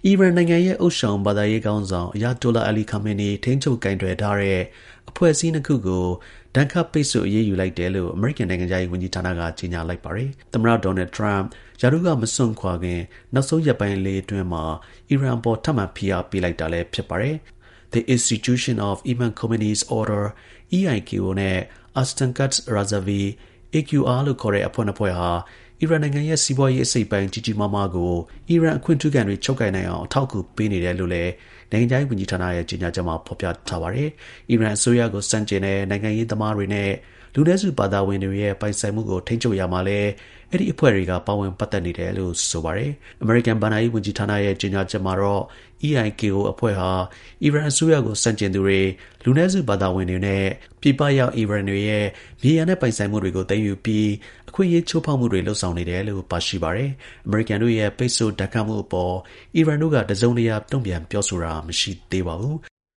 အီရန်နိုင်ငံရဲ့အုပ်ဆောင်ဘာသာရေးခေါင်းဆောင် Ayatollah Ali Khamenei ထိန်းချုပ်ကိုင်တွယ်ထားတဲ့အဖွဲ့အစည်းနှစ်ခုကိုဒဏ်ခတ်ပိတ်ဆို့အရေးယူလိုက်တယ်လို့အမေရိကန်နိုင်ငံခြားရေးဝန်ကြီးဌာနကကြေညာလိုက်ပါတယ်။သမ္မတဒေါ်နယ်ထရမ့်ရာထူးကမစွန့်ခွာခင်နောက်ဆုံးရက်ပိုင်းလေးအတွင်းမှာအီရန်အပေါ်ထပ်မံဖိအားပေးလိုက်တာလည်းဖြစ်ပါတယ်။ The Institution of Imam Khomeini's Order EIKO နဲ့ Astan Quds Razavi AQR လို့ခေါ်တဲ့အဖွဲ့နှစ်ဖွဲ့ဟာအီရန်နိုင်ငံရဲ့စီးပွားရေးအစိတ်အပိုင်းကြီးကြီးမားမားကိုအီရန်အခွင့်ထူးခံတွေချုပ်ကိုင်နိုင်အောင်အထောက်အကူပေးနေတယ်လို့လည်းနိုင်ငံခြားရေးဝန်ကြီးဌာနရဲ့ကြေညာချက်မှာဖော်ပြထားပါတယ်။အီရန်အစိုးရကိုစန့်ကျင်တဲ့နိုင်ငံရေးသမားတွေနဲ့လူနည်းစုဘာသာဝင်တွေရဲ့ပိုင်ဆိုင်မှုကိုထိန်းချုပ်ရမှာလဲအဲ့ဒီအဖွဲ့တွေကပါဝင်ပတ်သက်နေတယ်လို့ဆိုပါတယ်။ အမေရိကန်ဘဏ္ဍာရေးဝန်ကြီးဌာနရဲ့ကြေညာချက်မှာတော့ EIKO အဖွဲ့ဟာအီရန်အစိုးရကိုစန့်ကျင်သူတွေလူနည်းစုဘာသာဝင်တွေနဲ့ပြည်ပရောက်အီရန်တွေရဲ့မြေယာနဲ့ပိုင်ဆိုင်မှုတွေကိုသိမ်းယူပြီးအခွင့်အရေးချိုးဖောက်မှုတွေလုပ်ဆောင်နေတယ်လို့ပါရှိပါတယ်။အမေရိကန်တို့ရဲ့ပိတ်ဆို့ဒဏ်ခတ်မှုအပေါ်အီရန်တို့ကတစုံတရာတုံ့ပြန်ပြောဆိုတာမရှိသေးပါဘူး။